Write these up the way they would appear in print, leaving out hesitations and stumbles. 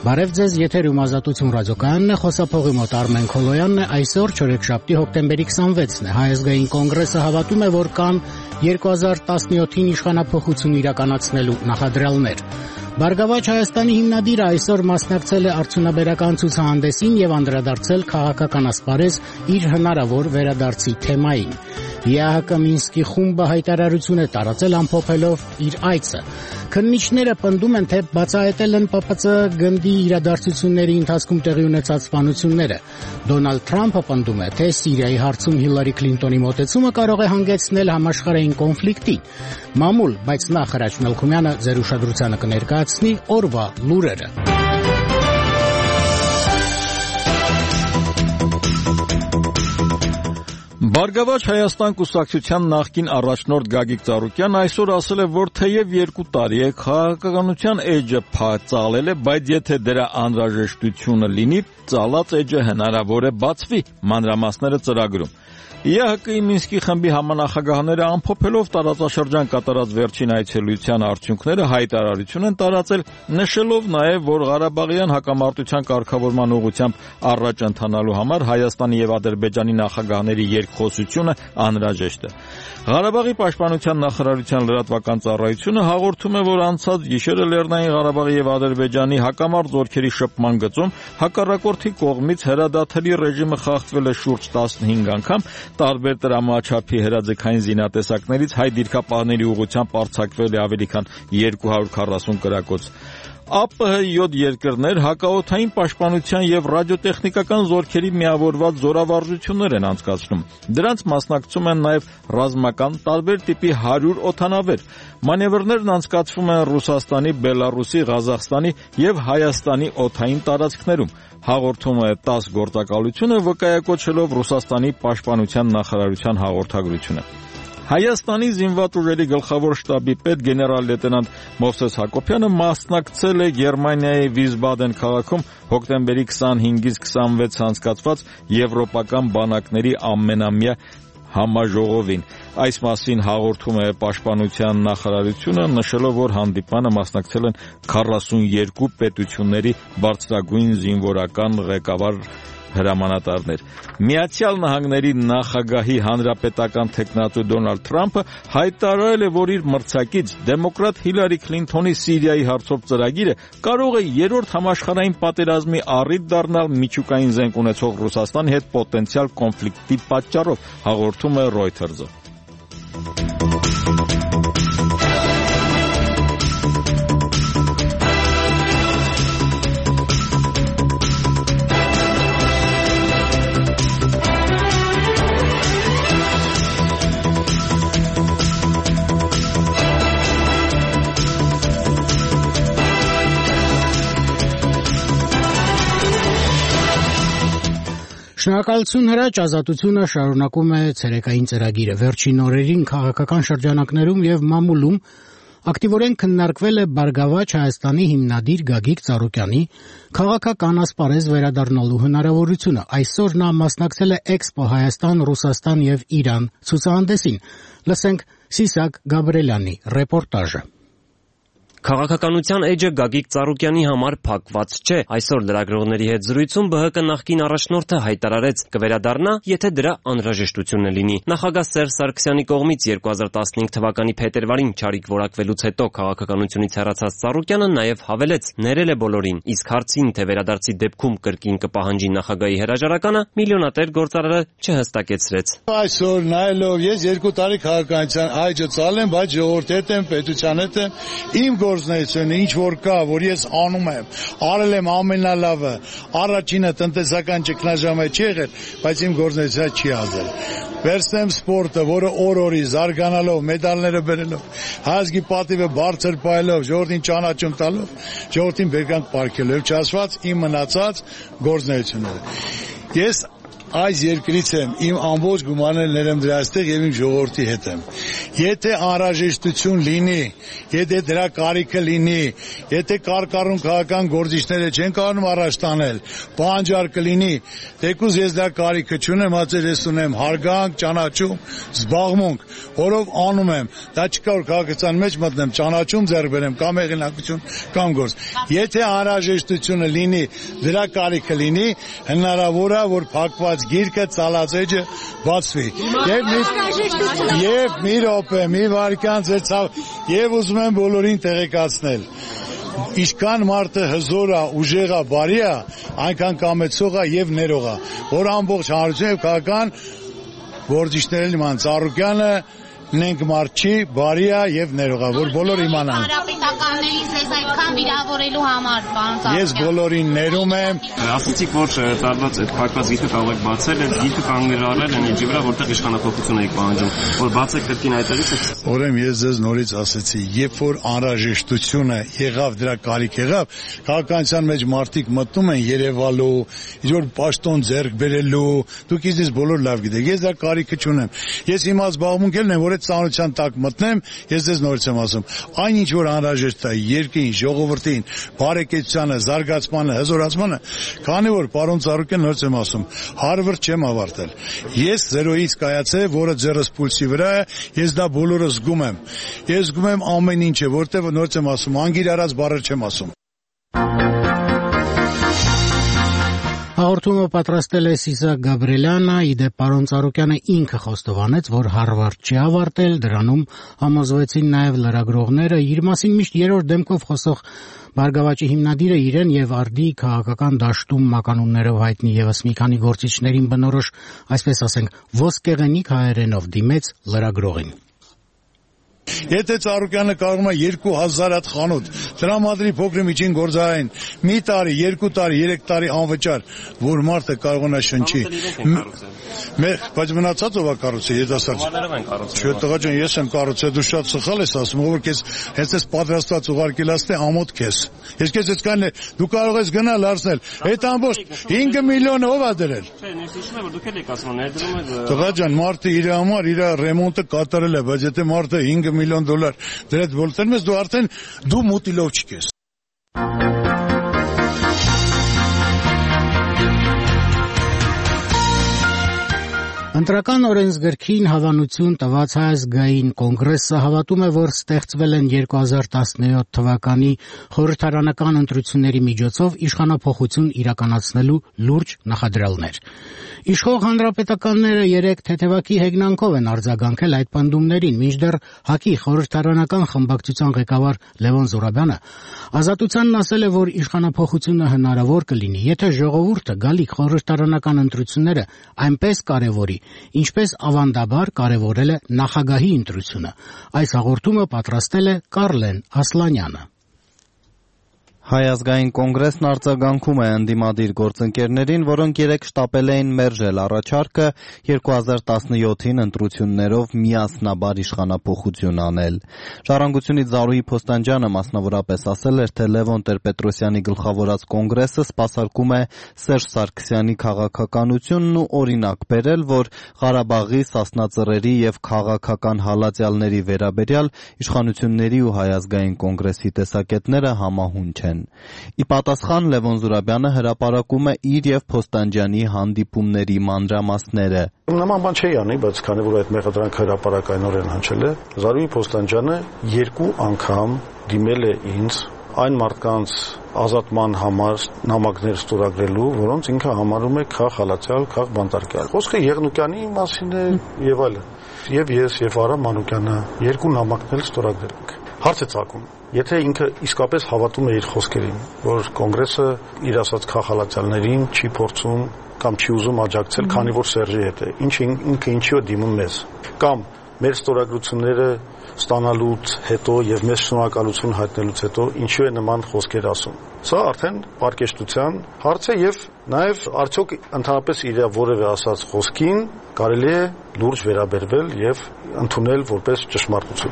Բարև ձեզ, եթերում Ազատություն ռադիոկայանն է, խոսափողի մոտ Արմեն Քոլոյանն է, այսօր չորեքշաբթի հոկտեմբերի 26-ն է, Հայ ազգային կոնգրեսը հավատում է, որ կան 2017-ին իշխանափոխություն իրականացնելու նախադրյալներ։ Բարգավաճ Հայաստանի հիմնադիրը այսօր մասնակցել է արդյունաբերական ցուցահանդեսին եւ անդրադարձել քաղաքական ասպարեզ իր հնարավոր վերադարձի թեմային։ ԵԱՀԿ Մինսկի խումբը հայտարարություն է տարածել ամփոփելով իր այցը։ Քննիչները պնդում են, թե բացահայտել են ՊՊՑ գնդի իրադարձությունների ընթացքում տեղի ունեցած սպանությունները։ Դոնալդ Թրամփը պնդում է, թե Սիրիայի հարցում Հիլարի Քլինտոնի մոտեցումը կարող է հանգեցնել համաշխարհային կոնֆլիկտի։ Մամուլ, բայց նախ Հրաչ Մելքումյանը ձեր ուշադրությանը կներկայացնի օրվա լուրերը։ Բարգավաճ Հայաստան կուսակցության նախկին առաջնորդ Գագիկ Ծառուկյանն այսօր ասել է, որ թեև 2 տարի է քաղաքականության էջը ծալել է, բայց եթե դրա անհրաժեշտությունը լինի, ծալած էջը հնարավոր է բացվի, մանրամասները ծրագրում։ ԵԱՀԿ-ի Մինսկի խմբի համանախագահները ամփոփելով տարածաշրջան կատարած վերջին այցելության արդյունքները հայտարարություն են տարածել, նշելով նաև, որ Ղարաբաղյան հակամարտության կարգավորման ուղղությամբ առաջ ընթանալու համար Հայաստանի եւ Ադրբեջանի նախագահների երկխոսությունը անհրաժեշտ է։ Ղարաբաղի պաշտպանության նախարարության լրատվական ծառայությունը հաղորդում է, որ անցած գիշերը Լեռնային Ղարաբաղի եւ Ադրբեջանի հակամարտ զորքերի շփման գծում հակառակորդի կողմից հրադադարի ռեժիմը խախտվել է շուրջ 15 անգամ, տարբեր տրամաչափի հրաձգային զինատեսակներից հայ դիրքապահների ուղղությամբ արձակվել է ավելի քան 240 կրակոց։ ԱՊՀ 7 երկրներ հակաօդային պաշտպանության եւ ռադիոտեխնիկական զորքերի միավորված զորավարժություններ են անցկացնում։ Դրանց մասնակցում են նաեւ ռազմական տարբեր տիպի 100 օդանավեր։ Մանևրներն անցկացվում են Ռուսաստանի, Բելարուսի, Ղազախստանի եւ Հայաստանի օդային տարածքներում։ Հաղորդում է 10 գործակալությունը, վկայակոչելով Ռուսաստանի պաշտպանության նախարարության հաղորդագրությունը։ Հայաստանի զինված ուժերի գլխավոր շտաբի պետ գեներալ լեյտենանտ Մովսես Հակոբյանը մասնակցել է Գերմանիայի Վիսբադեն քաղաքում հոկտեմբերի 25-ից 26 անցկացված եվրոպական բանակների ամենամյա համաժողովին։ Այս մասին հաղորդում է պաշտպանության նախարարությունը, նշելով, որ հանդիպանը մասնակցել են 42 պետությունների բարձրագույն զինվորական ղեկավար հրամանատարներ։ Միացյալ Նահանգների նախագահի հանրապետական թեկնածու Դոնալդ Թրամփը հայտարարել է, որ իր մրցակից դեմոկրատ Հիլարի Քլինտոնի Սիրիայի հարցով ծրագիրը կարող է 3-րդ համաշխարհային պատերազմի առիթ դառնալ միջուկային զենք ունեցող Ռուսաստանի հետ պոտենցիալ կոնֆլիկտի պատճառով, հաղորդում է Reuters-ը։ Շնորհակալություն Հրաչ, Ազատությունը շարունակում է ցերեկային ծրագիրը։ Վերջին օրերին քաղաքական շրջանակներում եւ մամուլում ակտիվորեն քննարկվել է Բարգավաճ Հայաստանի հիմնադիր Գագիկ Ծառուկյանի քաղաքական ասպարեզ վերադառնալու հնարավորությունը։ Այսօր նա մասնակցել է Էքսպո Հայաստան, Ռուսաստան եւ Իրան ցուցահանդեսին։ Լսենք Սիսակ Գաբրելյանի ռեպորտաժը։ Քաղաքականության էջը Գագիկ Ծառուկյանի համար փակված չէ։ Այսօր լրագրողների հետ զրույցում ԲՀԿ նախկին առաջնորդը հայտարարեց կվերադառնա, եթե դրա անհրաժեշտությունը լինի։ Նախագահ Սերժ Սարգսյանի կողմից 2015 թվականի փետրվարին չարիք որակվելուց հետո քաղաքականությունից հեռացած Ծառուկյանը նաև հավելեց, ներել է բոլորին, իսկ հարցին, թե վերադարձի դեպքում կրկին կպահանջի նախագահի հրաժարականը, միլիոնատեր գործարարը չհստակեցրեց։ Այսօր նայելով ես 2 տարի քաղաքականության այջը ծալեմ, բայց ժողովրդի հետ եմ, պետության հետ եմ, իմ գործունեությունը ինչ որ կա, որ ես անում եմ, արել եմ ամենալավը, առաջինը տնտեսական ճգնաժամը չի եղել, բայց իմ գործունեությունը չի ազդել։ Վերցնեմ սպորտը, որը օր-օրի զարգանալով, մեդալները բերելով, հայազգի պատիվը բարձր պահելով, ժողովրդին ճանաչում տալով, ժողովրդին բերկանք պարգևելով, չասված իմ մնացած գործունեությունները։ Ես այս երկրից եմ, իմ ամբողջ գումարներն ներեմ դրա այստեղ եւ իմ ժողովրդի հետ եմ։ Եթե անհրաժեշտություն լինի, եթե դրա կարիքը լինի, եթե կարկառուն քաղաքական գործիչները չեն կարող առաջ տանել, պահանջար կլինի, թեկուզ ես դրա կարիքը չունեմ, հացեր ես ունեմ հարգանք, ճանաչում, զբաղմունք, որով անում եմ։ Դա չկա որ քաղաքացիական մեջ մտնեմ, ճանաչում ձեռք բերեմ, կամ հեղինակություն, կամ գործ։ Եթե անհրաժեշտությունը լինի, դրա կարիքը լինի, հնարավոր է որ փակված գիրկը ծալածեջը բացվի։ Եվ մի րոպե, մի վայրկյան ձեզ եւ ուզում եմ բոլորին տեղեկացնել։ Ինչքան մարդը հզոր է, ուժեղ է, բարի է, այնքան կամեցող է եւ ներող է, որ ամբողջ հանրությունը եւ քաղաքական գործիչները նման Ծառուկյանը նենք մարդ չի, բարի է եւ ներող է, որ բոլոր իմանան։ Հանրապետականներից ես այդքան վիրավորելու համար, պարոն Ծառուկյան։ Ես բոլորին ներում եմ։ Ասացիք, որ տարված այդ փակված գիրքը կարող եք բացել, այդ գիրքը կանգնարել են էջի վրա, որտեղ իշխանապողություն եք պահանջում, որ բացեք կրկին այդտեղից եք։ Ուրեմն ես ձեզ նորից ասեցի, երբ որ անհրաժեշտությունը եղավ, դրա կարիք եղավ, քաղաքականության մեջ մարդիկ մտնում են Երևալու, ինչ որ պաշտոն ձեռք բերելու, դուք ինձ բոլոր լավ գիտեք, ես դրա կարիքը չունեմ։ Ես հիմա զբաղմունք եմ, որ այդ ծանոթության տակ մտնեմ, ես ձեզ նորից եմ ասում, այն ինչ որ անհրաժեշտ է երկրին, ժողովրդին, բարեկեցությանը, զարգացմանը, հզորացմանը, քանի որ պարոն Ծառուկյան նորից եմ ասում, հարվրդ չեմ ավարտել։ Ես 0-ից կայացել, որը ձեռս պուլսի վրա է, ես դա բոլորը զգում եմ։ Ես զգում եմ ամեն ինչը, որտեղ նորից եմ ասում, անգիր արած բառեր չեմ ասում։ Հաղորդումը պատրաստել է Սիսակ Գաբրելյանը, իդեպ պարոն Ծառուկյանը ինքը խոստովանեց, որ Հարվարդ չի ավարտել, դրանում համոզվեցին նաև լրագրողները, իր մասին միշտ երրորդ դեմքով խոսող Բարգավաճի հիմնադիրը իրեն եւ արդի քաղաքական դաշտում մականուններով հայտնի եւս մի քանի գործիչներին բնորոշ, այսպես ասենք, ոսկեղենիկ հայերենով դիմեց լրագրողին։ Եթե Ծառուկյանը կարող է 2000 հատ խանութ տրամադրի փոքր միջին գործարային, մի տարի, 2 տարի, 3 տարի անվճար, որ մարդը կարող է շնչի։ Բայց մնացած ով է կառուցել, երիտասարդ։ Չէ, տղա ջան, ես եմ կառուցել, դու շատ սխալ ես ասում, որ քեզ հենց այս պատրաստած ուղարկել ասते ամոթ քեզ։ Ես քեզ այսքան դու կարող ես գնալ արսնել։ Այդ ամբողջ 5 միլիոն ով է դրել։ Չէ, ես հիշում եմ, որ դուք եք ասում, ներդրում եք։ Տղա ջան, մարդը իր համար իր ռեմոնտը կատարել է, բայց եթե մարդը 5 միլիոն դոլար դրեց բոլտերն ես դու արդեն դու մուտիլով չկես։ Ընտրական օրենսգրքին հավանություն տված Հայազգային կոնգրեսը հավատում է, որ ստեղծվել են 2017 թվականի խորհրդարանական ընտրությունների միջոցով իշխանափոխություն իրականացնելու լուրջ նախադրյալներ։ Իշխող հանրապետականները 3 թեթևակի հեգնանքով են արձագանքել այդ պնդումներին, մինչդեռ ՀԱԿ-ի խորհրդարանական խմբակցության ղեկավար Լևոն Զուրաբյանը Ազատությանն ասել է, որ իշխանափոխությունը հնարավոր կլինի, եթե ժողովուրդը գալիք խորհրդարանական ընտրությունները այնպես կարևորի, ինչպես ավանդաբար կարևորել է նախագահի ընտրությունը։ Այս հաղորդումը պատրաստել է Կարլեն Ասլանյանը։ Հայազգային կոնգրեսն արձագանքում է ընդդիմադիր գործընկերներին, որոնք 3 շտապել էին մերժել առաջարկը 2017-ին ընտրություններով միասնաբար իշխանափոխություն անել։ Ժառանգությունից Զարուհի Փոստանջյանը մասնավորապես ասել էր, թե Լևոն Տեր-Պետրոսյանի գլխավորած կոնգրեսը սպասարկում է Սերժ Սարգսյանի քաղաքականությունն ու օրինակ բերել, որ Ղարաբաղի, Սասնա Ծռերի եւ քաղաքական հալածյալների վերաբերյալ իշխանությունների ու Հայազգային կոնգրեսի տեսակետները համահունչ են։ Ի պատասխան Լևոն Զուրաբյանը հրապարակում է իր եւ Փոստանջյանի հանդիպումների մանրամասները։ Նման բան չի անի, բայց քանի որ այդ մեղադրանքը հրապարակայնորեն հնչել է, Զարուհի Փոստանջյանը 2 անգամ դիմել է ինձ այն մարդկանց ազատման համար նամակներ ստորագրելու, որոնց ինքը համարում է քաղ հալածյալ, քաղ բանտարկյալ։ Խոսքը Եղնուկյանի մասին է եւ այլն։ Եվ ես եւ Արա Մանուկյանը 2 նամակներ ստորագրել ենք։ Հարց է ծագում, եթե ինքը իսկապես հավատում է իր խոսքերին, որ կոնգրեսը իր ասած քաղ հալածյալներին չի փորձում կամ չի ուզում աջակցել, քանի որ Սերժի հետ է, ինքը ինչի է դիմում մեզ, կամ մեր ստորագրությունները ստանալուց հետո եւ մեզ շնորհակալություն հայտնելուց հետո ինչու է նման խոսքեր ասում։ Սա արդեն պարկեշտության հարց է եւ նաեւ արդյոք ընդհանրապես իր որևէ ասած խոսքին կարելի է լուրջ վերաբերվել եւ ընդունել որպես ճշմարտություն։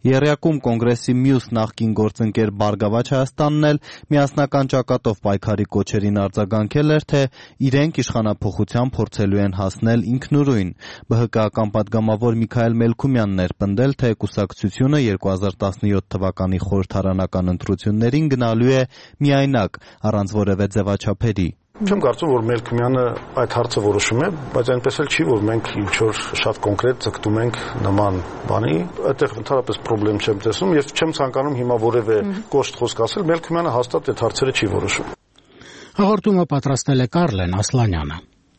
Եռյակում կոնգրեսի մյուս նախկին գործընկեր Բարգավաճ Հայաստանն էլ միասնական ճակատով պայքարի կոչերին արձագանքել էր, թե իրենք իշխանափոխության փորձելու են հասնել ինքնուրույն։ ԲՀԿ-ական պատգամավոր Միքայել Մելքումյանն էր պնդել, թե կուսակցությունը 2017 թվականի խորհրդարանական ընտրություններին գնալու է միայնակ, առանց որևէ ձևաչափերի։ Չեմ կարծում, որ Մելքումյանը այդ հարցը որոշում է, բայց այնպես էլ չի, որ մենք ինչ-որ շատ կոնկրետ ձգտում ենք նման բանի, այդտեղ ընդհանրապես խնդրեմ չեմ տեսնում եւ չեմ ցանկանում հիմա որևէ կոշտ խոսք ասել, Մելքումյանը հաստատ այդ հարցերը չի որոշում։ Հաղորդումը պատրաստել է Կարլեն Ասլանյանը։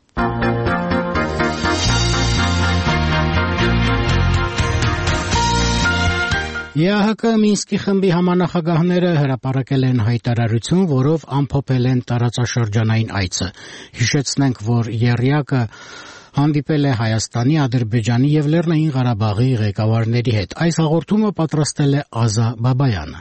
ԵԱՀԿ Մինսկի խմբի համանախագահները հրապարակել են հայտարարություն, որով ամփոփել են տարածաշրջանային այցը։ Հիշեցնենք, որ եռյակը հանդիպել է Հայաստանի, Ադրբեջանի եւ Լեռնային Ղարաբաղի ղեկավարների հետ։ Այս հաղորդումը պատրաստել է Ազա Բաբայանը։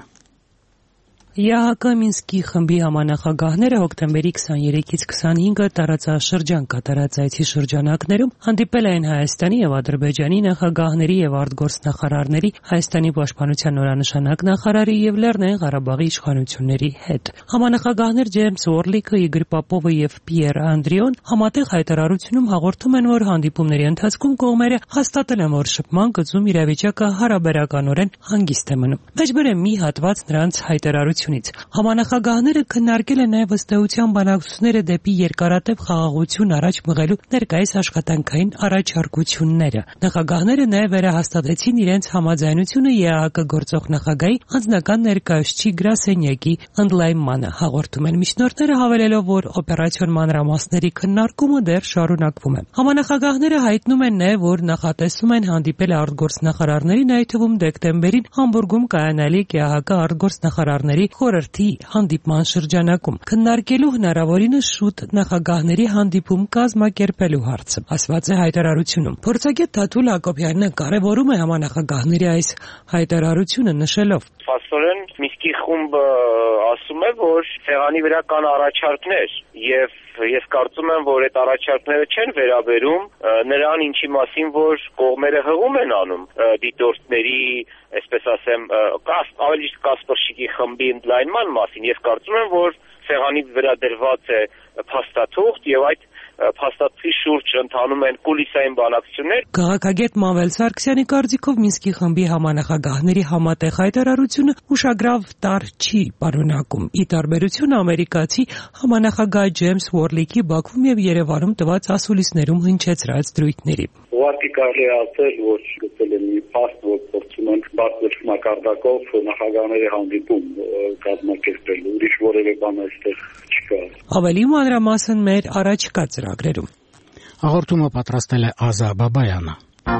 ԵԱՀԿ Մինսկի խմբի համանախագահները հոկտեմբերի 23-ից 25-ը տարածաշրջան կատարած այցի շրջանակներում հանդիպել են Հայաստանի եւ Ադրբեջանի նախագահների եւ արտգործնախարարների, Հայաստանի պաշտպանության նորանշանակ նախարարի եւ Լեռնային Ղարաբաղի իշխանությունների հետ։ Համանախագահներ Ջեյմս Օրլիկը, Իգոր Պապովը եւ Պիեր Անդրիոն համատեղ հայտարարությունում հաղորդում են, որ հանդիպումների ընթացքում կողմերը հաստատել են, որ շփման գծում իրավիճակը հարաբերականորեն հանգիստ է մնում։ Մեջբեր է մի հատված նրանց հայտարարությունից։ Համանախագահները քննարկել են նաև ըստեյության բանակցությունները դեպի երկարատև խաղաղություն առաջ մղելու ներկայիս աշխատանքային առաջարկությունները։ Նախագահները նաև վերահաստատեցին իրենց համաձայնությունը ԵԱՀԿ գործող նախագահի անձնական ներկայացուցիչ գրասենյակի ընդլայնմանը։ Հաղորդում են միջնորդները, հավելելով, որ օպերացիոն մանրամասների քննարկումը դեռ շարունակվում է։ Համանախագահները հայտնում են նաև, որ նախատեսում են հանդիպել արտգործնախարարներին, այդ թվում դեկտեմբերին Համբուրգում կայանալիք ԵԱՀԿ արտգործնախարարների խորհրդի հանդիպման շրջանակում քննարկելու հնարավորինս շուտ նախագահների հանդիպում կազմակերպելու հարցը, ասված է հայտարարությունում։ Փորձագետ Թաթուլ Հակոբյանը կարևորում է համանախագահների այս հայտարարությունը, նշելով. Փաստորեն Մինսկի խումբը ասում է, որ սեղանի վրա կան առաջարկներ եւ ես կարծում եմ, որ այդ առաջարկները չեն վերաբերում նրան, ինչի մասին որ կողմերը հղում են անում դիտորդների, այսպես ասեմ, ավելի Կասպրշիկի խմբի ընդլայնման մասին։ Ես կարծում եմ, որ սեղանի վրա դրված է փաստաթուղթ եւ այդ փաստաթղթի շուրջ ընթանում են կուլիսային բանակցություններ։ Քաղաքագետ Մանվել Սարգսյանի կարծիքով Մինսկի խմբի համանախագահների համատեղ հայտարարությունը ուշագրավ տար չի պարունակում, ի տարբերություն ամերիկացի համանախագահ Ջեյմս Օրլիկի Բաքվում եւ Երևանում տված ասուլիսներում հնչեցրած դրույթների։ Ուղղակի կարելի է ասել, որ գտել է մի փաստ, որ փորձում են բարձր մակարդակով նախագահների հանդիպում կազմակերպել, ուրիշ որևէ բան այստեղ չկա։ Ավելի մանրամասն մեր առաջկա ծրագրերում։ Հաղորդումը պատրաստել է Ազա Բաբայանը։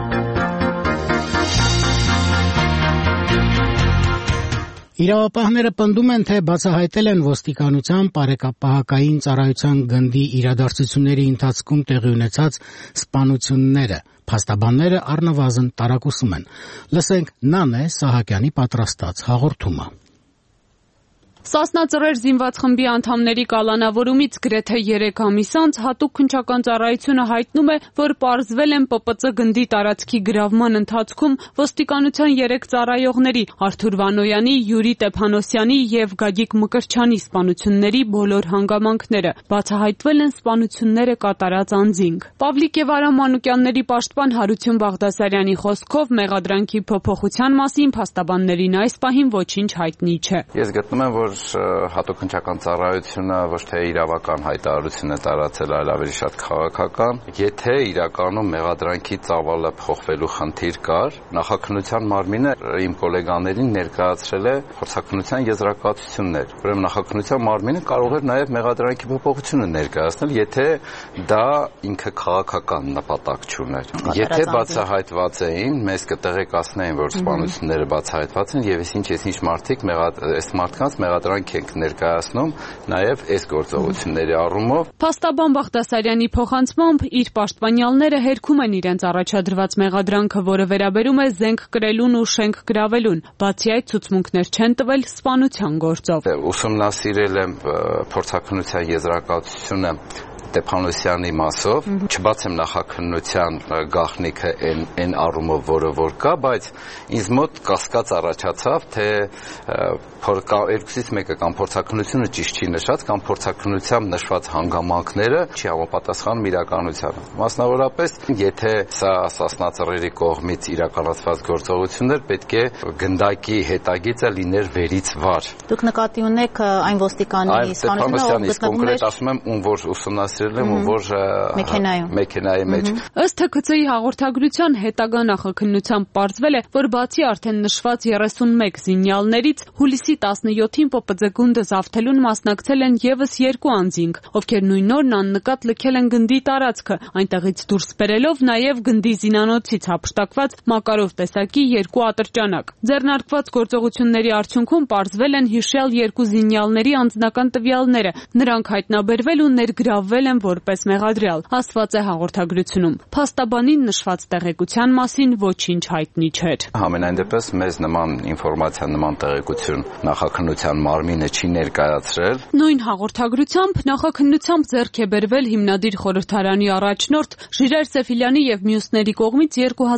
Իրավապահները պնդում են, թե բացահայտել են ոստիկանության պահակային ծառայության գնդի իրադարձությունների ընթացքում տեղի ունեցած սպանությունները։ Փաստաբանները առնվազն տարակուսում են։ Լսենք Նանե Սահակյանի պատրաստած հաղորդումը։ Սասնա Ծռեր զինված խմբի անդամների կալանավորումից գրեթե 3 ամիս անց հատուկ քննչական ծառայությունը հայտնում է, որ պարզվել են ՊՊԾ գնդի տարածքի գրավման ընթացքում ոստիկանության 3 ծառայողների՝ Արթուր Վանոյանի, Յուրի Տեփանոսյանի եւ Գագիկ Մկրտչյանի սպանությունների բոլոր հանգամանքները։ Բացահայտվել են սպանությունները կատարած անձինք։ Պավլիկ եւ Արամ Մանուկյանների պաշտպան Հարություն Բաղդասարյանի խոսքով մեղադրանքի փոփոխության մասին փաստաբաններին այս պահին ոչինչ հայտնի չէ։ Ես գտնում եմ, որ հատուկ քննչական ծառայությունը ոչ թե իրավական հայտարարություն է տարածել, այլ ավելի շատ քաղաքական։ Եթե իրականում մեղադրանքի ծավալը փոխվելու խնդիր կար, նախաքննության մարմինը իմ գոլեգաներին ներկայացրել է փորձաքննության եզրակացություններ։ Ուրեմն նախաքննության մարմինը կարող էր նաև մեղադրանքի փոփոխությունը ներկայացնել, եթե դա ինքը քաղաքական նպատակ չուներ։ Եթե բացահայտված էին, մեզ կտեղեկացնեին, որ սպանությունները բացահայտված են եւ ինչ մարդիկ այս մարդկանց մեղադրանք ենք ներկայացնում նաև այս գործողությունների առումով։ Փաստաբան Բաղդասարյանի փոխանցմամբ իր պաշտպանյալները հերքում են իրենց առաջադրված մեղադրանքը, որը վերաբերում է զենք կրելուն ու շենք գրավելուն։ Բացի այդ, ցուցմունքներ չեն տվել սպանության գործով։ Ուսումնասիրել եմ փորձաքննության եզրակացությունը Ստեփանոսյանի մասով, չբացեմ նախաքննության գաղտնիքը այն առումով, որ կա, բայց ինձ մոտ կասկած առաջացավ, թե երկուսից մեկը կամ փորձաքննությունը ճիշտ չի նշած, կամ փորձաքննությամբ նշված հանգամանքները չի համապատասխանում իրականությանը։ Մասնավորապես, եթե սա Սասնա ծռերի կողմից իրականացված գործողություններ, պետք է գնդակի հետագիծը լիներ վերից վար։ Դուք նկատի ունեք այն ոստիկանի սպանությունը, ով կոնկրետ ասում եմ, ում որ ուսումնասիրել եմ, ում որ մեքենայի մեջ։ Ըստ ՀՔՑ-ի հաղորդագրության հետագա նախաքննությամբ պարզվել է, որ բացի արդեն նշված 31 զինյալներից հուլիսի 17-ին ՊՊԾ գունդը զավթելուն մասնակցել են եւս 2 անձինք, ովքեր նույն օրն աննկատ լքել են գնդի տարածքը, այնտեղից դուրս բերելով նաեւ գնդի զինանոցից հափշտակված Մակարով տեսակի 2 ատրճանակ։ Ձեռնարկված գործողությունների արդյունքում պարզվել են հիշյալ 2 զինյալների անձնական տվյալները, նրանք հայտնաբերվել ու ներգրավվել են որպես մեղադրյալ, ասված է հաղորդագրությունում։ Փաստաբանին նշված տեղեկության մասին ոչինչ հայտնի չէր։ Համենայն դեպս մեզ նման ինֆորմացիա, նման տեղեկություն նախաքննության մարմինը չի ներկայացրել։ Նույն հաղորդագրությամբ նախաքննությամբ ձեռք է բերվել հիմնադիր խորհրդարանի առաջնորդ Ժիրայր Սեֆիլյանի եւ մյուսների կողմից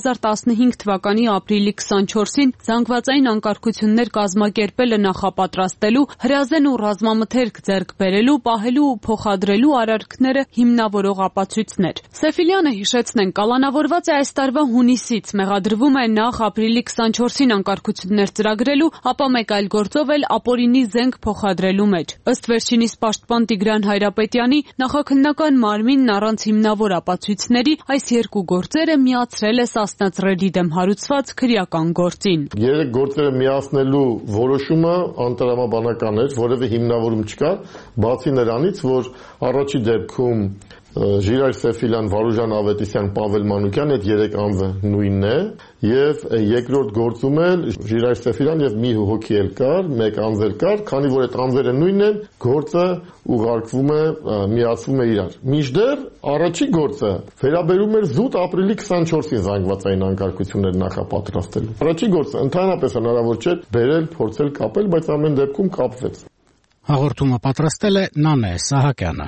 2015 թվականի ապրիլի 24-ին զանգվածային անկարգություններ կազմակերպելը նախապատրաստելու, հրազեն ու ռազմամթերք ձեռք բերելու, պահելու ու փոխադրելու արարքները հիմնավորող ապացույցներ։ Սեֆիլյանը, հիշեցնենք, կալանավորված է այս տարվա հունիսից, մեղադրվում է նախ ապրիլի 24-ին անկարգություններ ծրագրելու, ապա մեկ այլ գործով էլ ապօրինի զենք փոխադրելու մեջ։ Ըստ վերջինիս պաշտպան Տիգրան Հայրապետյանի, նախաքննական մարմինն առանց հիմնավոր ապացույցների այս 2 գործերը միացրել է Սասնա ծռերի դեմ հարուցված քրեական գործին։ 3 գործերը միացնելու որոշումը անտրամաբանական էր, որևէ հիմնավորում չկա, բացի նրանից, որ առաջի դեպքում Ժիրայր Սեֆիլյան, Վարուժան Ավետիսյան, Պավել Մանուկյան այդ 3 անձը նույնն է եւ երկրորդ գործում էլ Ժիրայր Սեֆիլյան եւ մի հոգի էլ կար, 1 անձ էլ կար, քանի որ այդ անձերը նույնն են, գործը ուղարկվում է, միացվում է իրար։ Մինչդեռ առաջի գործը վերաբերում էր զուտ ապրիլի 24-ին զանգվածային անկարգություններ նախապատրաստելու։ Առաջի գործը ընդհանրապես հնարավոր չէ բերել, փորձել կապել, բայց ամեն դեպքում կապվեց։ Հաղորդումը պատրաստել է Նանե Սահակյանը։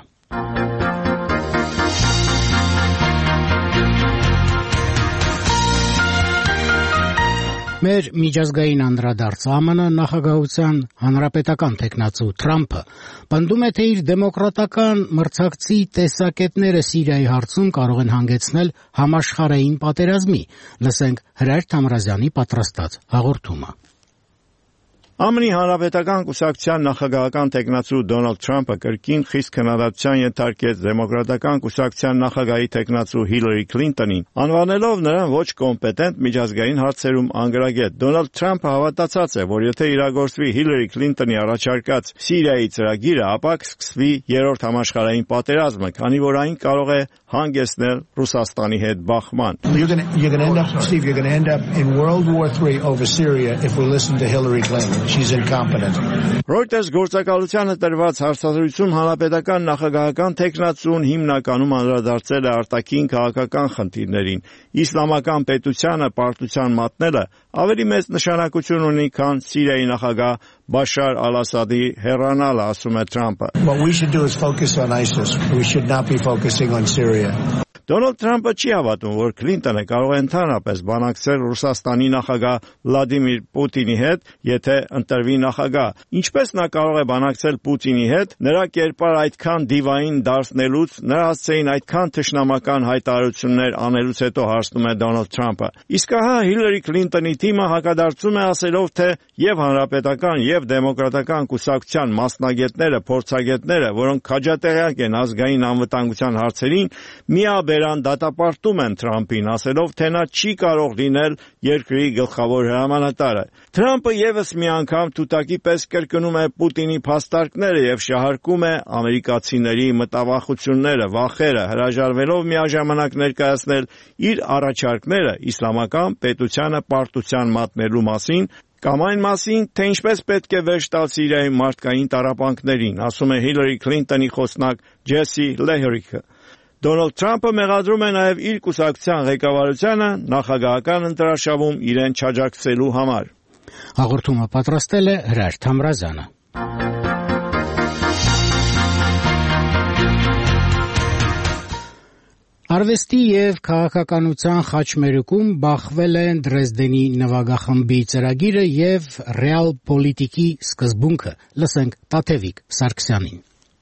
Մեր միջազգային անդրադարձ ԱՄՆ նախագահության հանրապետական տեխնացու Թրամփը պնդում է, թե իր դեմոկրատական մրցակցի տեսակետները Սիրիայի հարցում կարող են հանգեցնել համաշխարհային պատերազմի։ Լսենք Հրայր Թամրազյանի պատրաստած հաղորդումը։ ԱՄՆ-ի հանրապետական կուսակցության նախագահական տեխնացու Դոնալդ Թրամփը կրկին խիստ քննադատության ենթարկեց դեմոկրատական կուսակցության նախագահի տեխնացու Հիլարի Քլինտոնին, անվանելով նրան ոչ կոմպետենտ միջազգային հարցերում անգրագետ։ Դոնալդ Թրամփը հավատացած է, որ եթե իրագործվի Հիլարի Քլինտոնի առաջարկած Սիրիայի ծրագիրը, ապա կսկսվի երրորդ համաշխարհային պատերազմը, քանի որ այն կարող է հանգեցնել Ռուսաստանի հետ բախման։ You're going to end up in World War III over Syria if we listen to Hillary Clinton. She's incompetent. Reuters գործակալությանը տրված հարցազրույցում հանրապետական նախագահական տեխնացուն հիմնականում անդրադարձել է արտաքին քաղաքական խնդիրներին։ Իսլամական պետությանը պարտության մատնելը ավելի մեծ նշանակություն ունի, քան Սիրիայի նախագահ Բաշար Ալ-Ասադի հեռանալը, ասում է Թրամփը։ What we should do is focus on ISIS. We should not be focusing on Syria. Դոնալդ Թրամփը չի հավատում, որ Քլինտոնը կարող է ընդհանրապես բանակցել Ռուսաստանի նախագահ Վլադիմիր Պուտինի հետ, եթե ընտրվի նախագահ։ Ինչպես նա կարող է բանակցել Պուտինի հետ, նրա կերպար այդքան դիվային դարձնելուց, նրա հասցեին այդքան թշնամական հայտարարություններ անելուց հետո, հարցնում է Դոնալդ Թրամփը։ Իսկ ահա Հիլարի Քլինտոնի թիմը հակադարձում է, ասելով, թե եւ հանրապետական եւ դեմոկրատական կուսակցության մասնագետները, փորձագետները, որոնք քաջատեղյակ են ազգային անվտանգության հարցերին, միաբերան դատապարտում են Թրամփին, ասելով, թե նա չի կարող լինել երկրի գլխավոր հրամանատարը։ Թրամփը եւս մի անգամ թութակի պես կրկնում է Պուտինի փաստարկները եւ շահարկում է ամերիկացիների մտավախությունները, վախերը, հրաժարվելով միաժամանակ ներկայացնել իր առաջարկները իսլամական պետությանը պարտության մատնելու մասին, կամ այն մասին, թե ինչպես պետք է վերջ տալ Սիրիայի մարդկային տառապանքներին, ասում է Հիլարի Քլինտոնի խոսնակ Ջեսի Լեհրիքը։ Դոնալդ Թրամփը մեղադրում է նաև իր կուսակցության ղեկավարությանը նախագահական ընտրարշավում իրեն չաջակցելու համար։ Հաղորդումը պատրաստել է Հրայր Թամրազյանը։ Արվեստի եւ քաղաքականության խաչմերուկում բախվել են Դրեզդենի նվագախմբի ծրագիրը եւ ռեալ պոլիտիկի սկզբունքը։ Լսենք Տաթևիկ Սարգսյանին։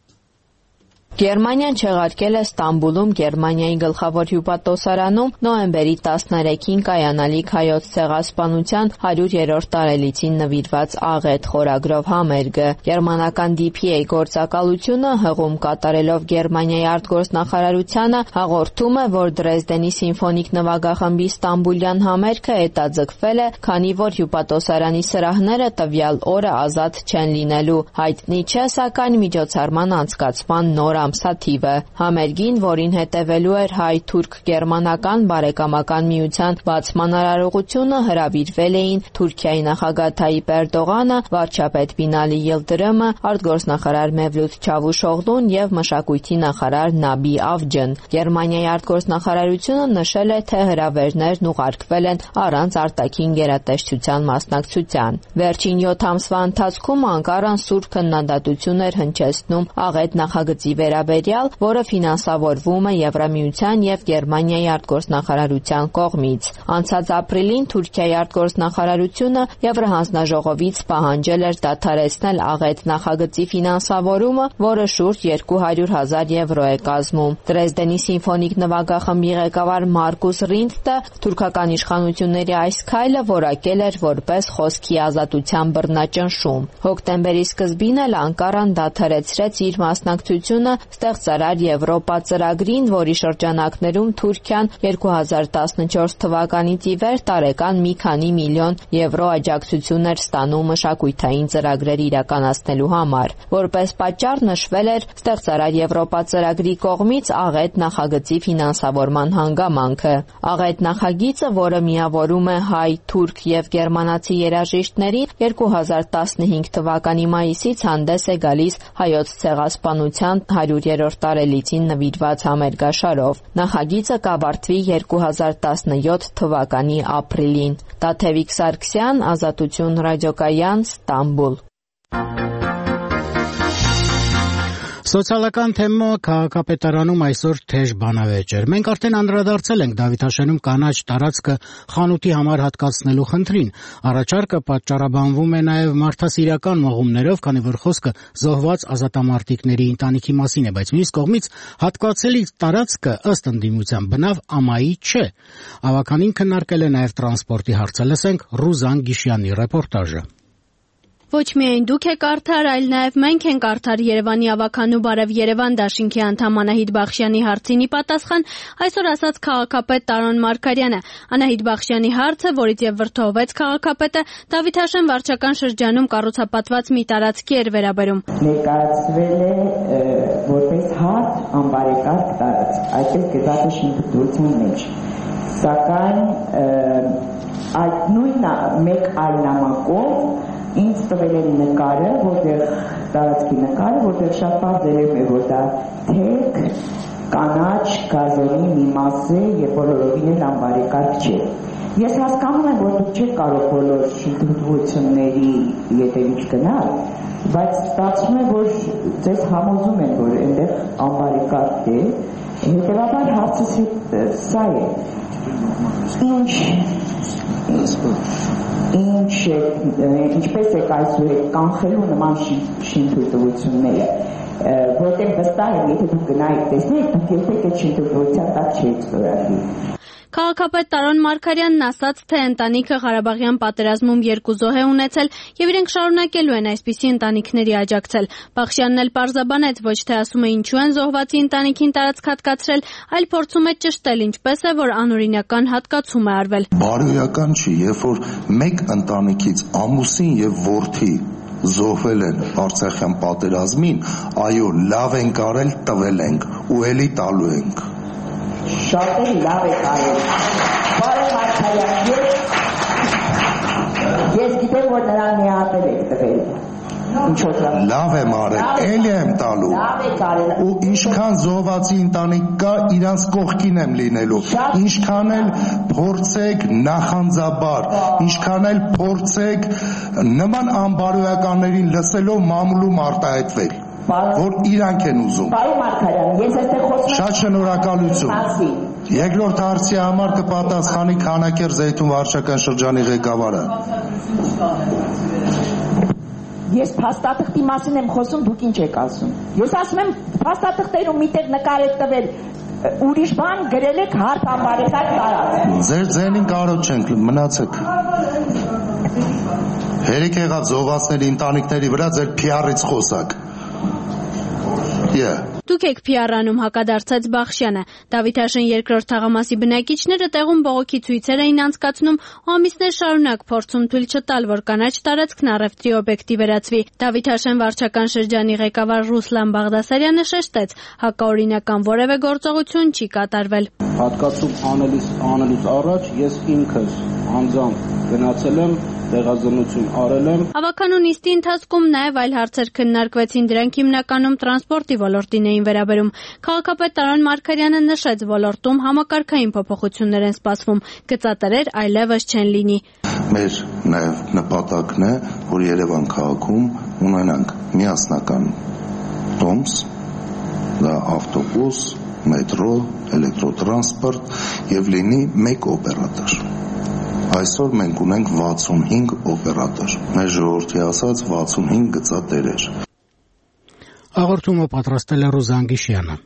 Գերմանիան չեղարկել է Ստամբուլում Գերմանիայի գլխավոր հյուպատոսարանում նոյեմբերի 13-ին կայանալիք հայոց ցեղասպանության 100-րդ տարելիցին նվիրված աղետ խորագրով համերգը։ Գերմանական DPA գործակալությունը հղում կատարելով Գերմանիայի արտգործնախարարությանը հաղորդում է, որ Դրեզդենի սիմֆոնիկ նվագախմբի ստամբուլյան համերգը հետաձգվել է, քանի որ հյուպատոսարանի սրահները տվյալ օրը ազատ չեն լինելու։ Հայտնի չէ, սակայն միջոցառման անցկացման նոր ամսաթիվը։ Համերգին, որին հետևելու էր հայ-թուրք-գերմանական բարեկամական միության բացման արարողությունը, հրավիրվել էին Թուրքիայի նախագահ Թայիպ Էրդողանը, վարչապետ Բինալի Yıldırımը, արտգործնախարար Մևլութ Չավուշօղլուն եւ մշակույթի նախարար Նաբի Ավջն։ Գերմանիայի արտգործնախարարությունը նշել է, թե հրավերներն ուղարկվել են առանց արտաքին գերատեսչության մասնակցության։ Վերջին 7 ամսվա ընթացքում Անկարան սուր քննադատություն էր հնչեցնում աղետ նախագծի վերաբերյալ, որը ֆինանսավորվում է Եվրամիության եւ Գերմանիայի արտգործնախարարության կողմից։ Անցած ապրիլին Թուրքիայի արտգործնախարարությունը Եվրահանձնաժողովից պահանջել էր դադարեցնել աղետ նախագծի ֆինանսավորումը, որը շուրջ 200,000 եվրո է կազմում։ Դրեզդենի սիմֆոնիկ նվագախմբի ղեկավար Մարկուս Ռինտը թուրքական իշխանությունների այս քայլը որակել էր որպես խոսքի ազատության բռնաճնշում։ Հոկտեմբերի սկզբին էլ Անկարան դադարեցրեց իր մասնակցությունը Ստեղծարար Եվրոպա ծրագրին, որի շրջանակներում Թուրքիան 2014 թվականից ի վեր տարեկան մի քանի միլիոն եվրո աջակցություն էր ստանում մշակութային ծրագրեր իրականացնելու համար։ Որպես պատճառ նշվել էր Ստեղծարար Եվրոպա ծրագրի կողմից աղետ նախագծի ֆինանսավորման հանգամանքը։ Աղետ նախագիծը, որը միավորում է հայ, թուրք եւ գերմանացի երաժիշտներին, 2015 թվականի մայիսից հանդես է գալիս հայոց ցեղասպանության 100-րդ տարելիցին նվիրված համերգաշարով։ Նախագիծը կավարտվի 2017 թվականի ապրիլին։ Տաթևիկ Սարգսյան, Ազատություն ռադիոկայան, Ստամբուլ։ Սոցիալական թեմը քաղաքապետարանում այսօր թեժ բանավեճ էր։ Մենք արդեն անդրադարձել ենք Դավիթաշենում կանաչ տարածքը խանութի համար հատկացնելու խնդրին։ Առաջարկը պատճառաբանվում է նաև մարդասիրական մղումներով, քանի որ խոսքը զոհված ազատամարտիկների ընտանիքի մասին է, բայց մյուս կողմից հատկացելի տարածքը ըստ ընդդիմության բնավ ամայի չէ։ Ավականին քննարկել է նաև տրանսպորտի հարցը։ Լսենք Ռուզան Գիշյանի ռեպորտաժը։ Ոչ միայն դուք եք արդար, այլ նաև մենք ենք արդար Երևանի ավականու Բարև Երևան դաշինքի անդամ Անահիտ Բախշյանի հարցին ի պատասխան այսօր ասաց քաղաքապետ Տարոն Մարգարյանը։ Անահիտ Բախշյանի հարցը, որից եւ վրդովվեց քաղաքապետը, Դավիթաշեն վարչական շրջանում կառուցապատված մի տարածքի էր վերաբերում։ Ներկայացվել է որպես հարթ անբարեկարգ տարածք, այսպես գծած է շինթույլության մեջ։ Սակայն այդ նույն մեկ այլ նամակով ինձ տվել են նկարը, որտեղ տարածքի նկարը, որտեղ շատ բարձր է, որ դա թեք, կանաչ, գազոնի մի մաս է եւ բոլորովին էլ անբարեկարգ չէ։ Ես հասկանում եմ, որ դուք չեք կարող բոլոր շինթույլությունների ետևից գնալ, բայց ստացվում է, որ ձեզ համոզում են, որ այնտեղ անբարեկարգ է, հետեւաբար հարցը սա է։ Ինչպես է այսօր կանխելու նման շինթույլությունները, որտեղ վստահ եմ, եթե դուք գնայիք տեսնեք, դուք երբեք այդ շինթույլության տակ չեք ստորագրի։ Քաղաքապետ Տարոն Մարգարյանն ասաց, թե ընտանիքը Ղարաբաղյան պատերազմում 2 զոհ է ունեցել եւ իրենք շարունակելու են այսպիսի ընտանիքների աջակցել։ Բախշյանն էլ պարզաբանեց, ոչ թե ասում է ինչու են զոհվածի ընտանիքին տարածք հատկացրել, այլ փորձում է ճշտել ինչպես է, որ անօրինական հատկացում է արվել։ Բարոյական չի, երբ որ մեկ ընտանիքից ամուսին եւ որդի զոհվել են Արցախյան պատերազմին, այո, լավ ենք արել, տվել ենք ու ելի տալու ենք։ Շատ լավ է կարել։ Բարև Մարգարյան, ես գիտեմ, որ նրան միատել եք տվել։ Լավ եմ արել, էլի եմ տալու։ Ու ինչքան զոհվածի ընտանիք կա, իրանց կողքին եմ լինելու։ Ինչքան էլ փորձեք նախանձաբար, ինչքան էլ փորձեք նման անբարոյականներին լսելով մամուլում արտահայտվել։ որ իրանք են ուզում։ Պարոն Մարգարյան, ես այստեղ խոսում եմ։ Շատ շնորհակալություն։ Երկրորդ հարցի համար կպատասխանի Քանաքեր Զեյթուն վարչական շրջանի ղեկավարը։ Ես փաստաթղթի մասին եմ խոսում, դուք ինչ եք ասում։ Ես ասում եմ փաստաթղթերում միտեղ նկար եք տվել, ուրիշ բան գրել եք հարթ անբարեկարգ տարածք։ Ձեր ձենին կարոտ չենք, մնացեք։ Հերիք եղավ զոհվածների ընտանիքների վրա ձեր PR-ից խոսակ։ Դուք եք PR-անում, հակադարձած Բախշյանը։ Դավիթաշեն երկրորդ թաղամասի բնակիչները տեղում բողոքի ցույցեր էին անցկացնում ու ամիսներ շարունակ փորձում թույլ չտալ, որ կանաչ տարածքն առևտրի օբյեկտի վերածվի։ Դավիթաշեն վարչական շրջանի ղեկավար Ռուսլան Բաղդասարյանը շեշտեց, հակաօրինական որևէ գործողություն չի կատարվել։ Հատկացում անելուց առաջ ես ինքս անձամբ գնացել եմ, տեղազնություն արել եմ։ Ավականու նիստի ընթացքում նաև այլ հարցեր քննարկվեցին, դրանք հիմնականում տրանսպորտի ոլորտին էին վերաբերում։ Քաղաքապետ Տարոն Մարգարյանը նշեց, ոլորտում համակարգային փոփոխություններ են սպասվում, գծատերեր այլևս չեն լինի։ Մեր նաև նպատակն է, որ Երևան քաղաքում ունենանք միասնական տոմս, դա ավտոբուս, մետրո, էլեկտրոտրանսպորտ եւ լինի մեկ օպերատոր։ Այսօր մենք ունենք 65 օպերատոր, մեր ժողովրդի ասած 65 գծատերեր։ Հաղորդումը պատրաստել է Ռուզան Գիշյանը։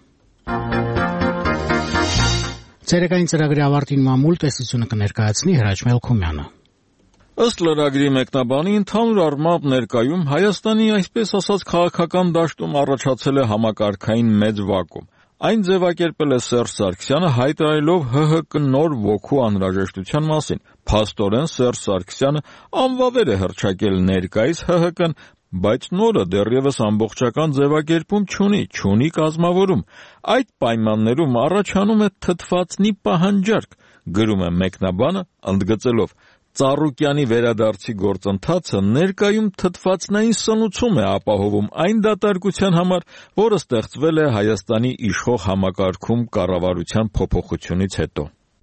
Ցերեկային ծրագրի ավարտին մամուլ տեսությունը կներկայացնի Հրաչ Մելքումյանը։ Ըստ լրագրի մեկնաբանի, ընդհանուր առմամբ ներկայում Հայաստանի այսպես ասած քաղաքական դաշտում առաջացել է համակարգային մեծ վակուում։ Այն ձևակերպել է Սերժ Սարգսյանը, հայտարարելով ՀՀԿ նոր ոգու անհրաժեշտության մասին։ Փաստորեն Սերժ Սարգսյանը անվավեր է հռչակել ներկայիս ՀՀԿ-ն, բայց նորը դեռևս ամբողջական ձևակերպում չունի կազմավորում։ Այդ պայմաններում առաջանում է թթվածնի պահանջարկ, գրում է մեկնաբանը, ընդգծելով. Ծառուկյանի վերադարձի գործընթացը ներկայում թթվածնային սնուցում է ապահովում այն դատարկության համար, որը ստեղծվել է Հայաստանի իշխող համակարգում կառավարության փոփոխությունից հետո։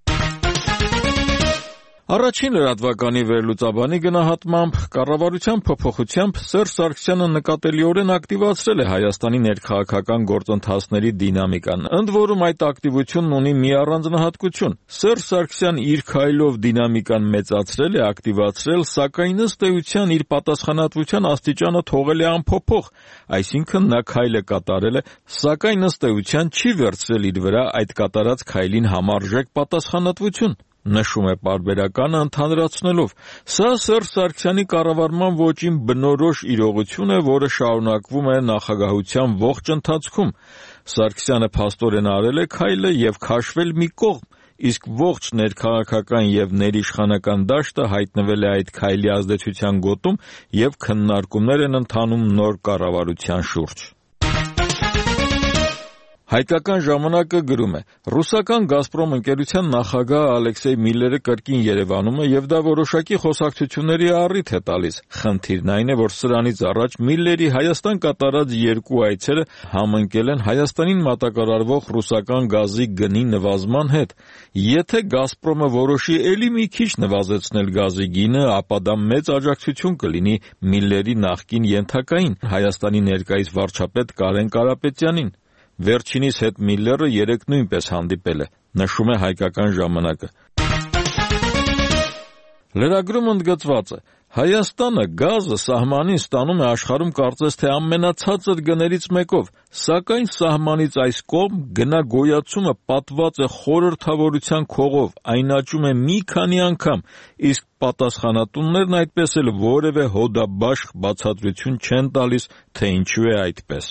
Առաջին լրատվականի վերլուծաբանի գնահատմամբ կառավարության փոփոխությամբ Սերժ Սարգսյանը նկատելիորեն ակտիվացրել է Հայաստանի ներքաղաքական գործընթացների դինամիկան։ Ընդ որում այդ ակտիվությունն ունի մի առանձնահատկություն։ Սերժ Սարգսյանն իր քայլով դինամիկան մեծացրել է, ակտիվացրել, սակայն ըստ էության իր պատասխանատվության աստիճանը թողել է անփոփոխ, այսինքն նա քայլը կատարել է, սակայն ըստ էության չի վերցրել իր վրա այդ կատարած քայլին համարժեք պատասխանատվություն։ Նշում է պարբերականը ընդհանրացնելով. Սա Սերժ Սարգսյանի կառավարման ոճին բնորոշ իրողություն է, որը շարունակվում է նախագահության ողջ ընթացքում։ Սարգսյանը փաստորեն արել է քայլը եւ քաշվել մի կողմ, իսկ ողջ ներքաղաքական եւ ներիշխանական դաշտը հայտնվել է այդ քայլի ազդեցության գոտում եւ քննարկումներ են ընթանում նոր կառավարության շուրջ։ Հայկական ժամանակը գրում է. ռուսական «Գազպրոմ» ընկերության նախագահ Ալեքսեյ Միլլերը կրկին Երևանում է եւ դա որոշակի խոսակցությունների առիթ է տալիս։ Խնդիրն այն է, որ սրանից առաջ Միլլերի Հայաստան կատարած երկու այցերը համընկել են Հայաստանին մատակարարվող ռուսական գազի գնի նվազման հետ։ Եթե «Գազպրոմը» որոշի էլի մի քիչ նվազեցնել գազի գինը, ապա դա մեծ աջակցություն կլինի Միլլերի նախկին ենթակային Հայաստանի ներկայիս վարչապետ Կարեն Կարապետյանին։ Վերջինիս հետ Միլլերը երեկ նույնպես հանդիպել է, նշում է հայկական ժամանակը։ Լրագրում ընդգծված է. Հայաստանը գազը սահմանին ստանում է աշխարհում կարծես թե ամենացածր գներից մեկով, սակայն սահմանից այս կողմ գնագոյացումը պատված է խորհրդավորության քողով, այն աճում է մի քանի անգամ, իսկ պատասխանատուններն այդպես էլ որևէ հոդաբաշխ բացատրություն չեն տալիս, թե ինչու է այդպես։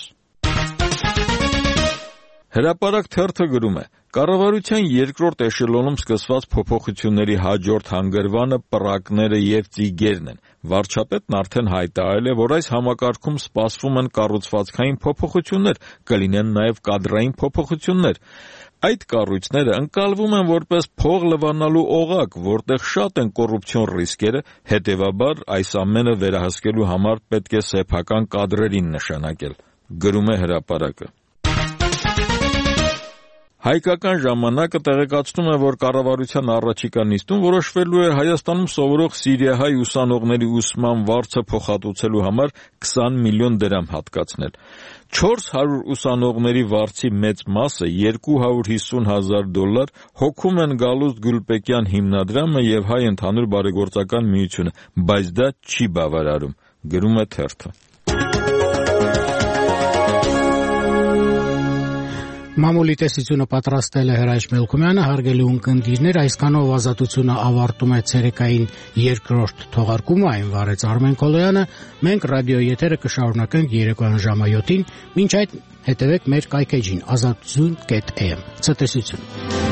Հրապարակ թերթը գրում է. կառավարության երկրորդ էշելոնում սկսված փոփոխությունների հաջորդ հանգրվանը պռակները եւ ծիգերն են։ Վարչապետն արդեն հայտարարել է, որ այս համակարգում սպասվում են կառուցվածքային փոփոխություններ, կլինեն նաեւ կադրային փոփոխություններ։ Այդ կառույցները ընկալվում են որպես փող լվանալու օղակ, որտեղ շատ են կոռուպցիոն ռիսկերը, հետևաբար այս ամենը վերահսկելու համար պետք է սեփական կադրերին նշանակել, գրում է հրապարակը։ Հայկական ժամանակը տեղեկացնում է, որ կառավարության առաջիկա նիստում որոշվելու է Հայաստանում սովորող սիրիահայ ուսանողների ուսման վարձը փոխհատուցելու համար 20 միլիոն դրամ հատկացնել։ 400 ուսանողների վարձի մեծ մասը $250,000 հոգում են Գալուստ Գուլպեկյան հիմնադրամը եւ Հայ ընդհանուր բարեգործական միությունը, բայց դա չի բավարարում, գրում է թերթը։ Մամուլի տեսությունը պատրաստել է Հրայր Մելքումյանը, հարգելի ունկնդիրներ, այսքանով ազատությունը ավարտում է ցերեկային երկրորդ թողարկումը, այն վարեց Արմեն Քոլոյանը, մենք ռադիոյի եթերը կշարունակենք երեկոյան ժամը 7-ին, մինչ այդ հետևեք մեր կայքեջին azatuzun.am, ցտեսություն։